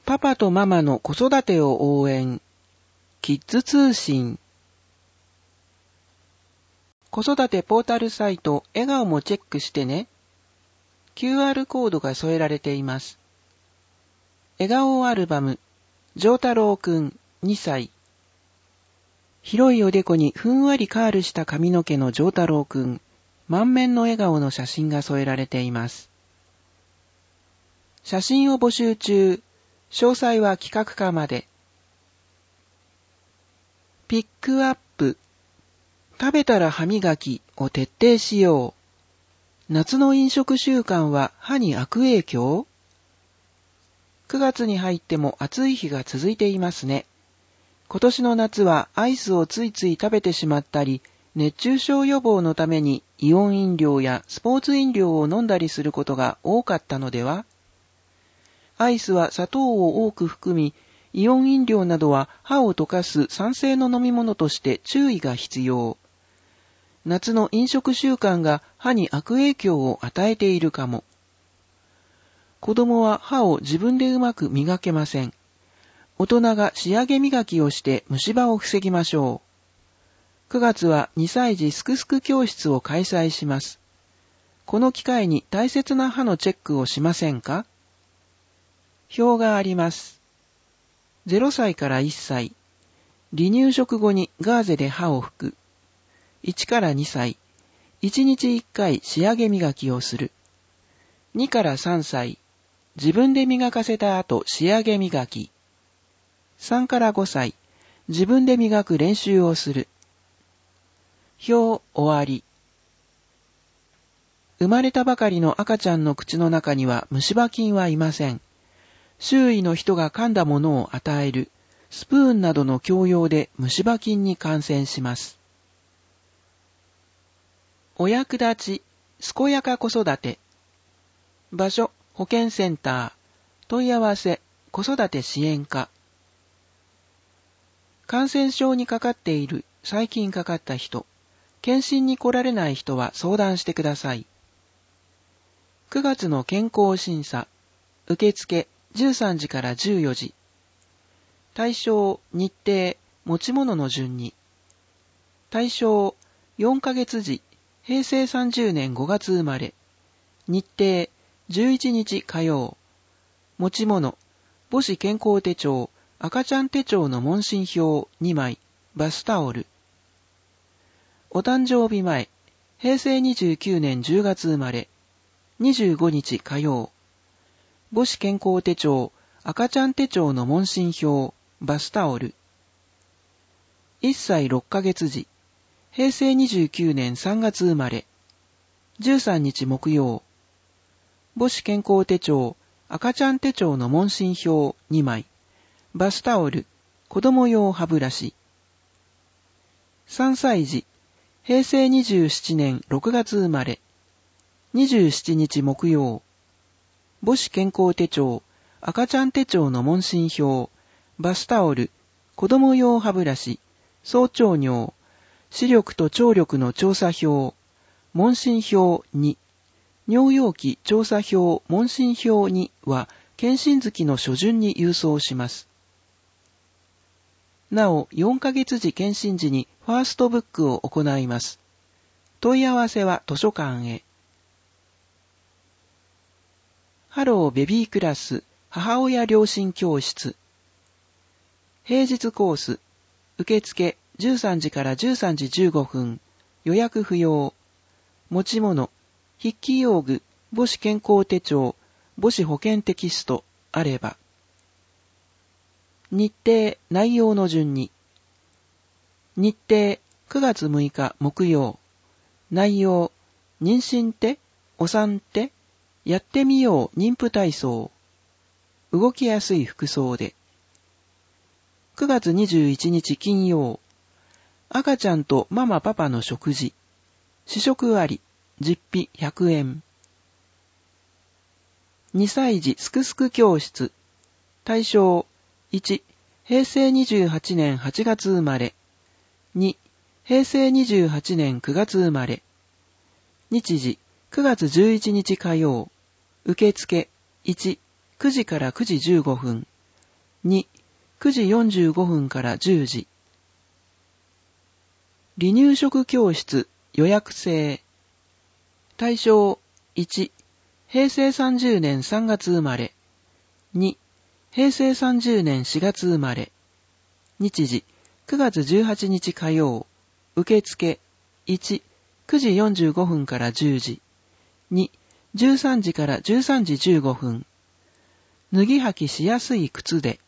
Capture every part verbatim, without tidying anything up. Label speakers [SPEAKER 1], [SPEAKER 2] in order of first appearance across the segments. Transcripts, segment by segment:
[SPEAKER 1] パパとママの子育てを応援。キッズ通信。子育てポータルサイト笑顔もチェックしてね。キューアール コードが添えられています。笑顔アルバム、丈太郎くんにさい。広いおでこにふんわりカールした髪の毛の丈太郎くん、満面の笑顔の写真が添えられています。写真を募集中。詳細は企画課まで。ピックアップ。食べたら歯磨きを徹底しよう。夏の飲食習慣は歯に悪影響？くがつに入っても暑い日が続いていますね。今年の夏はアイスをついつい食べてしまったり、熱中症予防のためにイオン飲料やスポーツ飲料を飲んだりすることが多かったのでは？アイスは砂糖を多く含み、イオン飲料などは歯を溶かす酸性の飲み物として注意が必要。夏の飲食習慣が歯に悪影響を与えているかも。子供は歯を自分でうまく磨けません。大人が仕上げ磨きをして虫歯を防ぎましょう。くがつはにさい児すくすく教室を開催します。この機会に大切な歯のチェックをしませんか？表があります。ゼロさいからいっさい。離乳食後にガーゼで歯を拭く。いちからにさい。いちにちいっかい仕上げ磨きをする。にからさんさい。自分で磨かせた後仕上げ磨き。さんからごさい。自分で磨く練習をする。表終わり。生まれたばかりの赤ちゃんの口の中には虫歯菌はいません。周囲の人が噛んだものを与える、スプーンなどの強要で虫歯菌に感染します。お役立ち、健やか子育て。場所、保健センター。問い合わせ、子育て支援課。感染症にかかっている、最近かかった人。検診に来られない人は相談してください。くがつの健康審査。受付、じゅうさんじからじゅうよじ。対象、日程、持ち物の順に。対象、よんかげつ児、へいせいさんじゅうねんごがつ生まれ。日程、じゅういちにち火曜。持ち物、母子健康手帳、赤ちゃん手帳の問診票にまい、バスタオル。お誕生日前、へいせいにじゅうきゅうねんじゅうがつ生まれ。にじゅうごにち火曜。母子健康手帳、赤ちゃん手帳の問診票、バスタオル。いっさいろっかげつ児、へいせいにじゅうきゅうねんさんがつ生まれ。じゅうさんにち木曜。母子健康手帳、赤ちゃん手帳の問診票にまい、バスタオル、子供用歯ブラシ。さんさい児、へいせいにじゅうななねんろくがつ生まれ。にじゅうしちにち木曜。母子健康手帳、赤ちゃん手帳の問診票、バスタオル、子供用歯ブラシ、総長尿、視力と聴力の調査票、問診票に、尿容器調査票問診票には、検診月の初旬に郵送します。なお、よんかげつ児検診時にファーストブックを行います。問い合わせは図書館へ。ハローベビークラス母親両親教室。平日コース。受付じゅうさんじからじゅうさんじじゅうごふん。予約不要。持ち物。筆記用具、母子健康手帳、母子保健テキストあれば。日程、内容の順に。日程、くがつむいか木曜。内容、妊娠ってお産ってやってみよう妊婦体操。動きやすい服装で。くがつにじゅういちにち金曜。赤ちゃんとママパパの食事。試食あり。実費ひゃくえん。にさい児すくすく教室。対象いち、へいせいにじゅうはちねんはちがつ生まれ。に、へいせいにじゅうはちねんくがつ生まれ。日時くがつじゅういちにち火曜。受付いち、くじからくじじゅうごふん。 に、くじよんじゅうごふんからじゅうじ。離乳食教室予約制。対象いち、へいせいさんじゅうねんさんがつ生まれ。に、へいせいさんじゅうねんしがつ生まれ。日時くがつじゅうはちにち火曜。受付いち、くじよんじゅうごふんからじゅうじ。に、じゅうさんじからじゅうさんじじゅうごふん。脱ぎ履きしやすい靴で。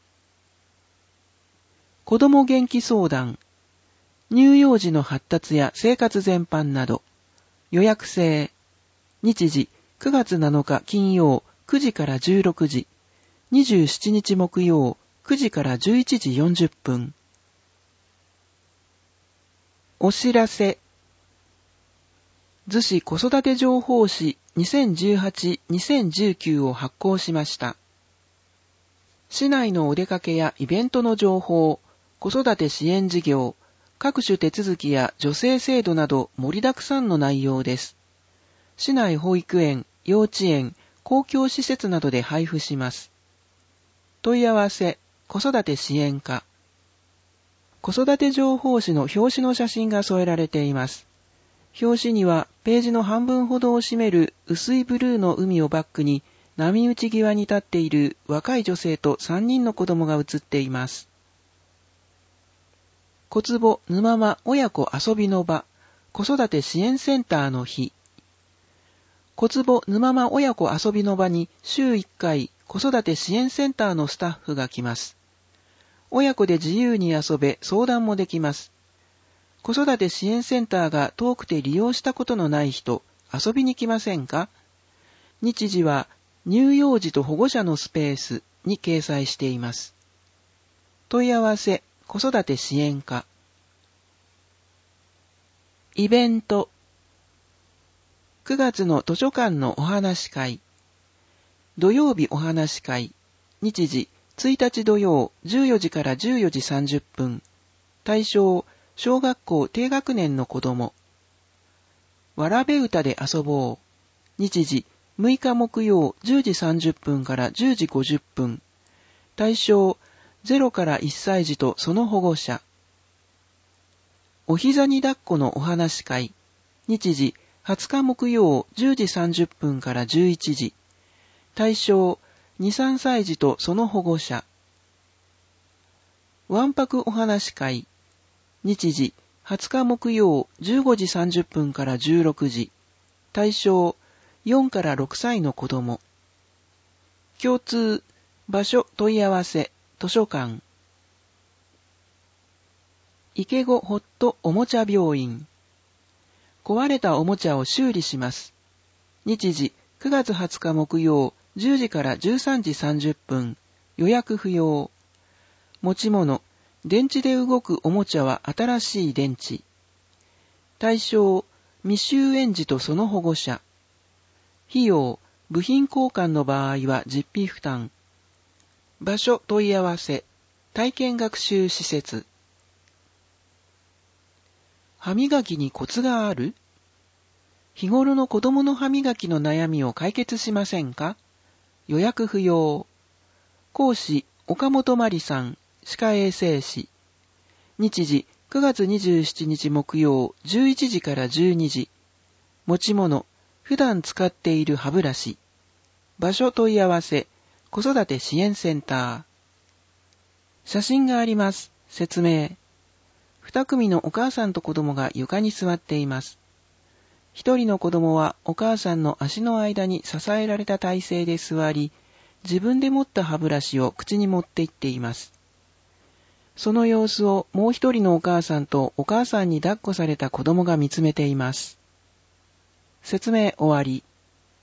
[SPEAKER 1] 子ども元気相談。乳幼児の発達や生活全般など。予約制。日時くがつなのか金曜くじからじゅうろくじ。にじゅうしちにち木曜くじからじゅういちじよんじゅっぷん。お知らせ。逗子子育て情報誌 にせんじゅうはちにせんじゅうきゅう を発行しました。市内のお出かけやイベントの情報、子育て支援事業、各種手続きや助成制度など盛りだくさんの内容です。市内保育園、幼稚園、公共施設などで配布します。問い合わせ、子育て支援課。子育て情報誌の表紙の写真が添えられています。表紙にはページの半分ほどを占める薄いブルーの海をバックに波打ち際に立っている若い女性とさんにんの子供が写っています。小坪沼間親子遊びの場子育て支援センターの日。小坪沼間親子遊びの場に週いっかい子育て支援センターのスタッフが来ます。親子で自由に遊べ相談もできます。子育て支援センターが遠くて利用したことのない人、遊びに来ませんか？日時は乳幼児と保護者のスペースに掲載しています。問い合わせ、子育て支援課。イベント。くがつの図書館のお話会。土曜日お話会。日時、ついたち土曜じゅうよじからじゅうよじさんじゅっぷん。対象、小学校低学年の子供。わらべ歌で遊ぼう。日時、むいか木曜じゅうじさんじゅっぷんからじゅうじごじゅっぷん。対象、ゼロからいっさい児とその保護者。お膝に抱っこのお話会。日時、はつか木曜じゅうじさんじゅっぷんからじゅういちじ。対象、に、さんさい児とその保護者。わんぱくお話会。日時、はつか木曜じゅうごじさんじゅっぷんからじゅうろくじ。対象、よんからろくさいの子供。共通、場所問い合わせ、図書館。池子ホットおもちゃ病院。壊れたおもちゃを修理します。日時、くがつはつか木曜じゅうじからじゅうさんじさんじゅっぷん。予約不要。持ち物、電池で動くおもちゃは新しい電池。対象、未就園児とその保護者。費用、部品交換の場合は実費負担。場所問い合わせ、体験学習施設。歯磨きにコツがある？日頃の子供の歯磨きの悩みを解決しませんか？予約不要。講師、岡本真理さん。歯科衛生士。日時、くがつにじゅうしちにち木曜じゅういちじからじゅうにじ。持ち物、普段使っている歯ブラシ。場所問い合わせ、子育て支援センター。写真があります。説明。二組のお母さんと子供が床に座っています。一人の子供はお母さんの足の間に支えられた体勢で座り、自分で持った歯ブラシを口に持って行っています。その様子をもう一人のお母さんとお母さんに抱っこされた子供が見つめています。説明終わり。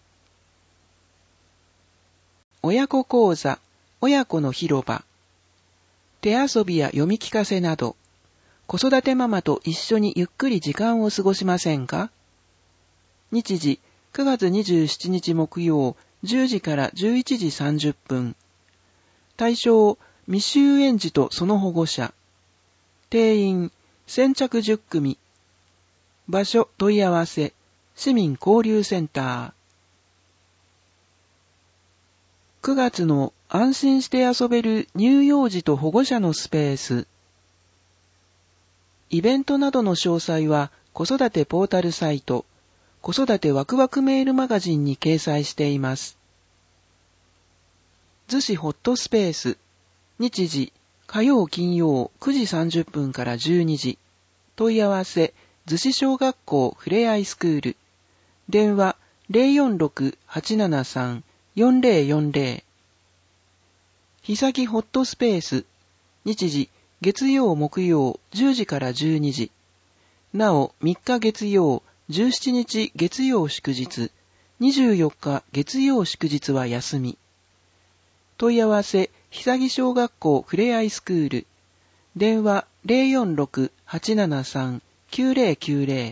[SPEAKER 1] 親子講座、親子の広場。手遊びや読み聞かせなど、子育てママと一緒にゆっくり時間を過ごしませんか？日時、くがつにじゅうしちにち木曜じゅうじからじゅういちじさんじゅっぷん。対象、未就園児とその保護者。定員、先着じゅっくみ。場所問い合わせ、市民交流センター。くがつの安心して遊べる乳幼児と保護者のスペース。イベントなどの詳細は子育てポータルサイト、子育てワクワクメールマガジンに掲載しています。逗子ホットスペース。日時、火曜金曜くじさんじゅっぷんからじゅうにじ。問い合わせ、逗子小学校ふれあいスクール。電話 ゼロよんろく はちななさん よんゼロよんゼロ。ひさきホットスペース。日時、月曜木曜じゅうじからじゅうにじ。なお、みっか月曜、じゅうしちにち月曜祝日、にじゅうよっか月曜祝日は休み。問い合わせ、ひさぎ小学校ふれあいスクール。電話 ゼロよんろく はちななさん きゅうゼロきゅうゼロ。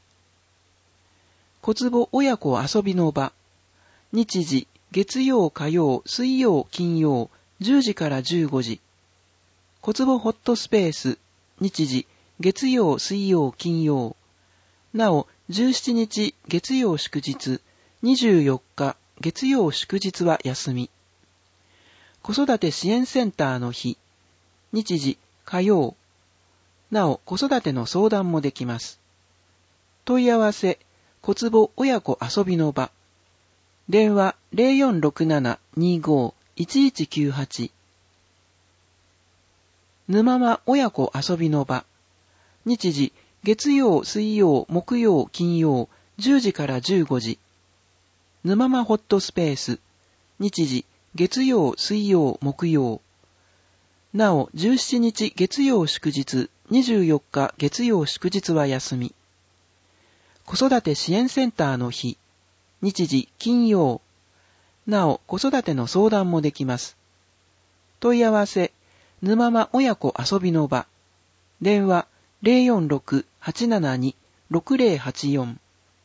[SPEAKER 1] 小坪親子遊びの場。日時、月曜火曜水曜金曜じゅうじからじゅうごじ。小坪ホットスペース。日時、月曜水曜金曜。なお、じゅうしちにち月曜祝日、にじゅうよっか月曜祝日は休み。子育て支援センターの日。日時、火曜。なお、子育ての相談もできます。問い合わせ、小坪親子遊びの場。電話 ゼロよんろくなな にご いちいちきゅうはち。沼間親子遊びの場。日時、月曜、水曜、木曜、金曜、じゅうじからじゅうごじ。沼間ホットスペース。日時、月曜、水曜、木曜。なお、じゅうしちにち月曜祝日、にじゅうよっか月曜祝日は休み。子育て支援センターの日。日時、金曜。なお、子育ての相談もできます。問い合わせ、沼間親子遊びの場。電話、ゼロよんろく はちななに ろくゼロはちよん。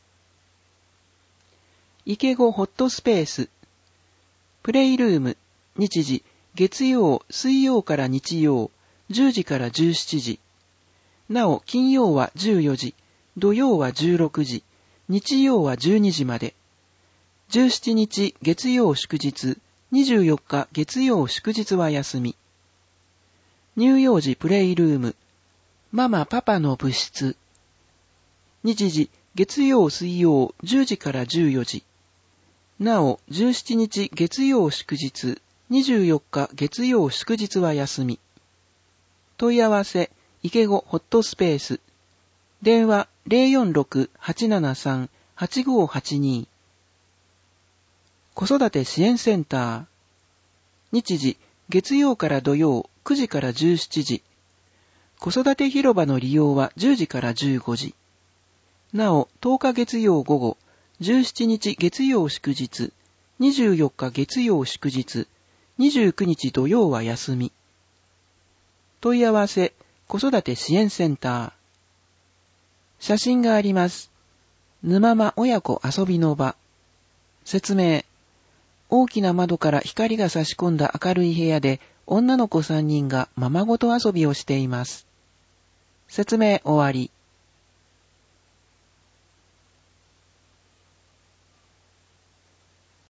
[SPEAKER 1] 池子ホットスペース。プレイルーム。日時、月曜、水曜から日曜、じゅうじからじゅうしちじ。なお、金曜はじゅうよじ、土曜はじゅうろくじ、日曜はじゅうにじまで。じゅうしちにち月曜祝日、にじゅうよっか月曜祝日は休み。乳幼児プレイルーム。ママパパの部室。日時、月曜水曜じゅうじからじゅうよじ。なお、じゅうしちにち月曜祝日、にじゅうよっか月曜祝日は休み。問い合わせ、池子ホットスペース。電話 ゼロよんろく はちななさん はちごはちに。子育て支援センター。日時、月曜から土曜くじからじゅうしちじ。子育て広場の利用はじゅうじからじゅうごじ。なお、とおか月曜午後、じゅうしちにち月曜祝日、にじゅうよっか月曜祝日、にじゅうくにち土曜は休み。問い合わせ、子育て支援センター。写真があります。沼間親子遊びの場。説明。大きな窓から光が差し込んだ明るい部屋で、女の子さんにんがままごと遊びをしています。説明終わり。